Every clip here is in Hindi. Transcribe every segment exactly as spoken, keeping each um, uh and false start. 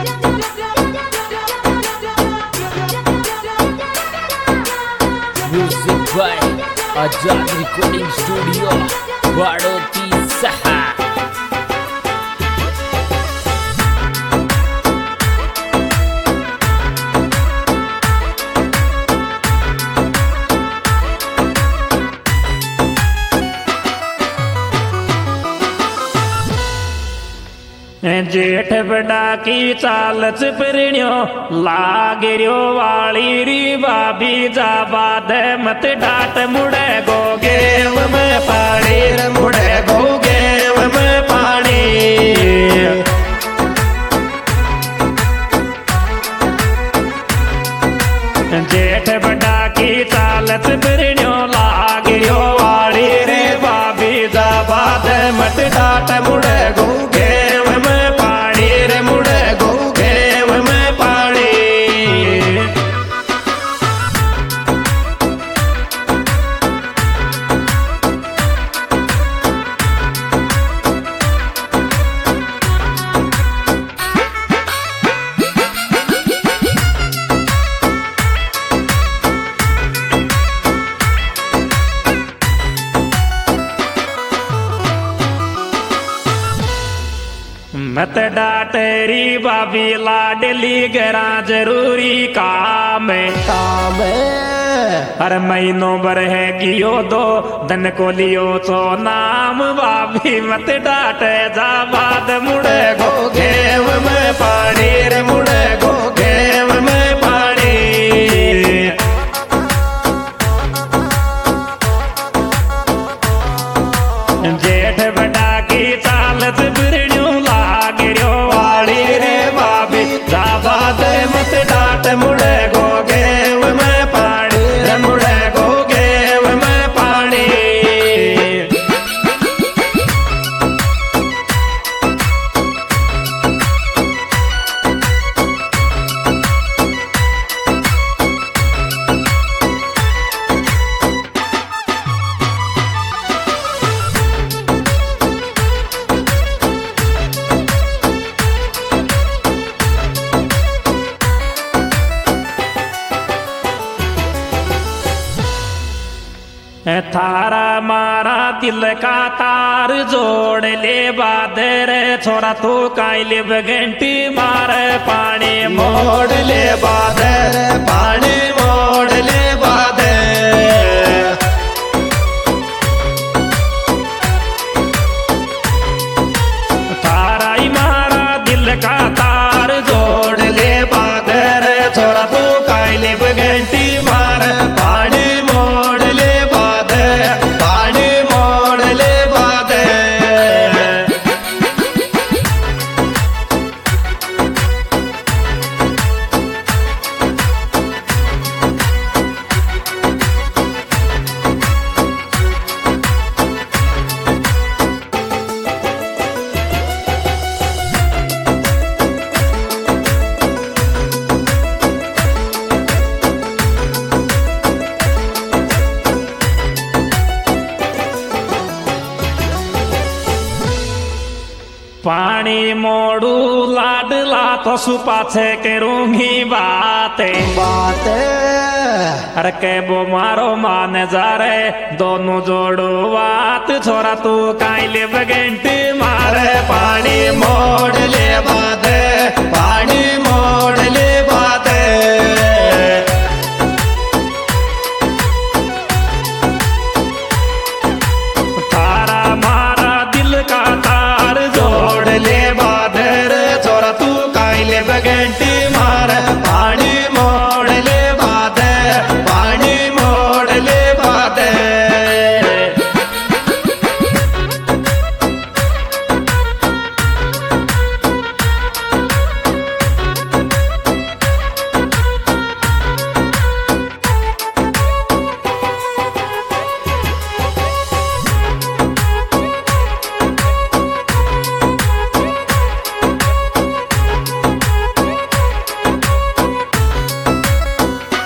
Music by Azad recording studio Badoti सहा। जेठ बड़ा की चालच परिण्यो लागरियो वाली री बाबी जा बाद मत डाट मुड़े गो गेव में पानी मुड़े गो गेव में पानी। जेठ बड़ा की चालच परिण्यो लागरियो वाली री बाबी जा बाद मत डाट मुड़े गो मत डाटेरी बाबी लाडली गरा जरूरी काम काम हर महीनों भर है कियो दो धन को लियो तो नाम बाबी मत डाटे जा बाद मुड़े गो घेव में पानी रे मुड़े गो घेव में पानी। जेठ बड़ा की चालत बिरण्यो मत डाट मुड़े गो गेव में पानी मुड़े गो गेव में पानी। थारा मारा दिल का तार जोड़ ले बादर छोरा तू काइले बघंटी मारे पानी मोड़ ले बादर पानी मोड़ ले बादर। थारा ही मारा दिल का तार जोड़ ले बादर छोरा तू काइले बघंटी मारे पानी मोड़ ले पानी मोड़ ले बादे। पानी मोड़ू लाडला तो सुपाछे करूंगी बातें बातें अरे के वो मारो माने जा रे दोनों जोड़ो बात छोरा तू काइले बघंटी मारे पानी मोड़ ले बाते पानी मोड़ ले बाते। थारा मारा दिल का तार जोड़ ले बादर छोरा तू काइले बघंटी मारे पानी मोड़ ले बादे पानी मोड़ ले बादे।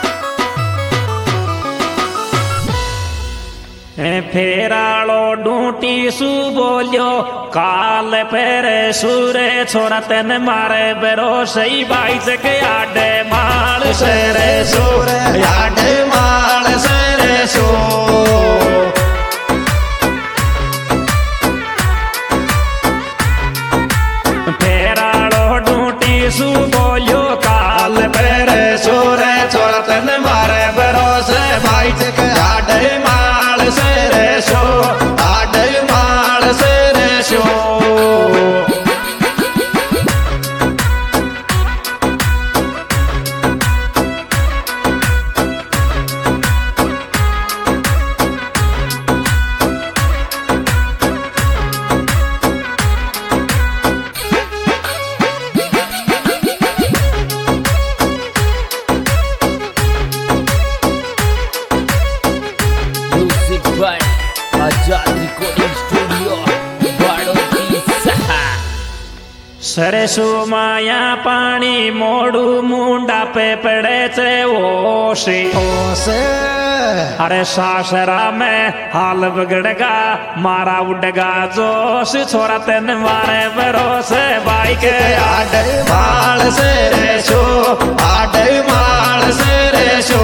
फेरालो ढूंढ ढूंढी सु बोलियो काल पेरे सूरे छोरा तेन मारे बेरो सही बाई के आडे माल सेरे सूर आडे माल सेरे सो फेराड़ो ढूंढी सु बोलियो काल पेरे सूरे छोरा तेन मारे बेरो से बाई के आडे माल सेरे सो आडे माल सेरे सो आजाद रिकॉर्डिंग स्टूडियो बाड़ोती सहा सरसु माया पानी मोड़ू मुंडा पे पड़े चे ओसे ओसे अरे सासरा में हाल बिगड़गा मारा उड़गा जोश छोरा तेन मारे भरोसे बाई के आडे माल से रेशो आडे माल से रेशो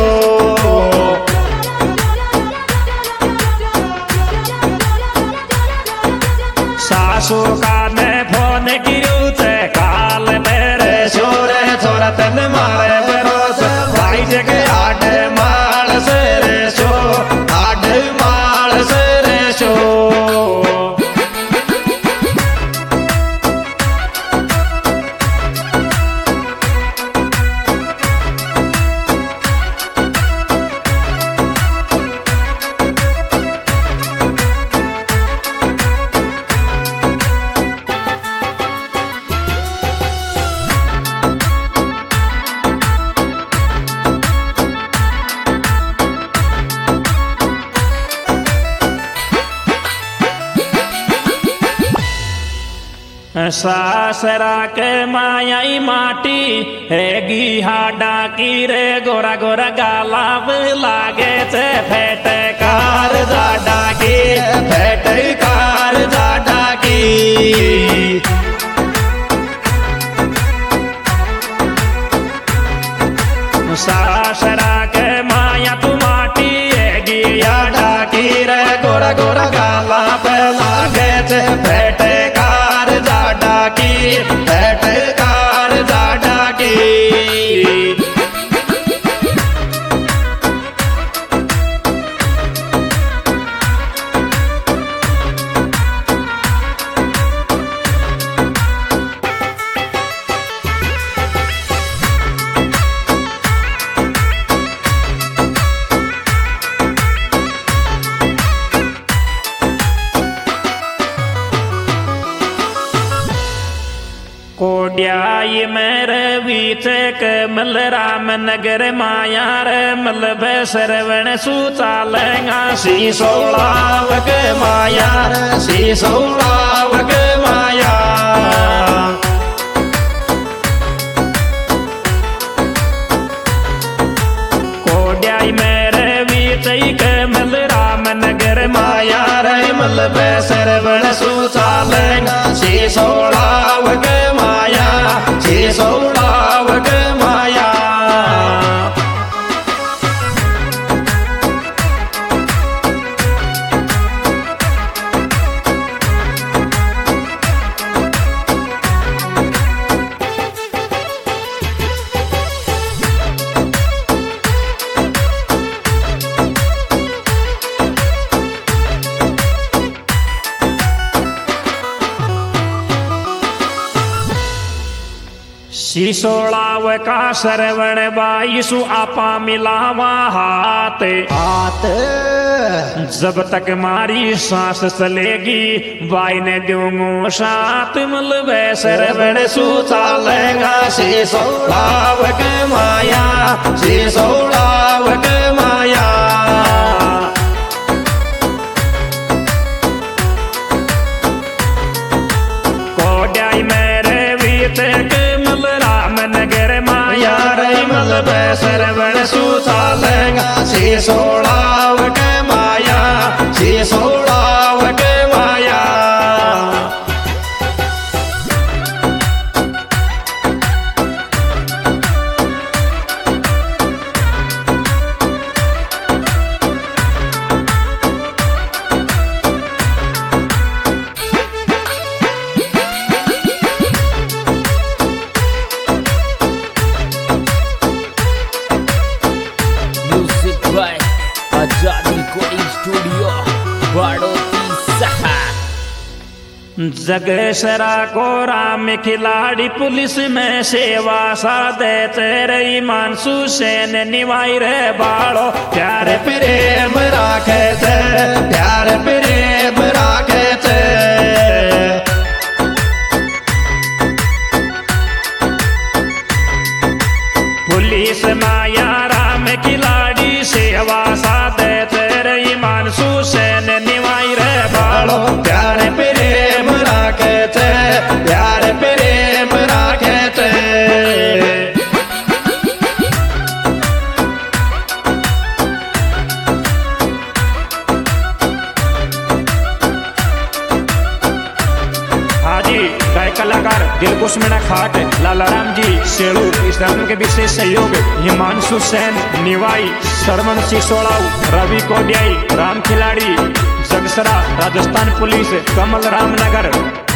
सासू का ने फोन गिरू थे काल मेरे छोरे छोरा तेन मारे भरोसे भाई जगे आडे माल से रेशो आडे माल से रेशो सासरा के मायाई माटी हैगी हाडा की रे गोरा गोरा गालाब लागे थे फेटे कार जाडा की फेटे कार जाडा की सासरा के माया तू माटी हैगी हाडा की रे गोरा गोरा गालाब लागे थे फेटे की बैठे कार जाडा की कोड्याई मेरे बीते के मल राम नगर माया रे मल सरवण सूता लेंगा सी सोलाव के माया रे सी सोलाव के माया कोड्याई मेरे बीते के मल राम नगर माया रे मल सरवण सूता लेंगा सी सोलाव के माया सी सोलाव के माया सिसोड़ाव का सरवण बाईसु आपा मिलावा हाथ हाथ जब तक मारी सांस चलेगी बाई ने दूंगू साथ मलबे सरवण सूता लेगा सिसोड़ाव के माया सिसोड़ाव के माया कोड्याई मेरे बीते के नगर माया रे मल सरवण सूता लेगा सी सोड़ाव के माया सी सोड़ाव के माया जगेसरा को राम खिलाड़ी पुलिस में सेवा साधे तेरे मानसू सेन निवाई रे बाड़ो प्यार प्रेम राखे थे प्यार प्रेम राखे थे पुलिस माया राम खिलाड़ी सेवा साधे तेरे मानसू सेन निवाई रे बाड़ो प्यार प्रेम राखे थे प्यार प्रेम राखे थे हाजी गाय कलाकार दिलकुश मीणा खाट लाला राम जी शेलू इस धर्म के विशेष सहयोग हिमांशु सेन निवाई सरमन सिसोड़ाऊ रवि कोडियाई राम खिलाड़ी जगसरा राजस्थान पुलिस कमल रामनगर।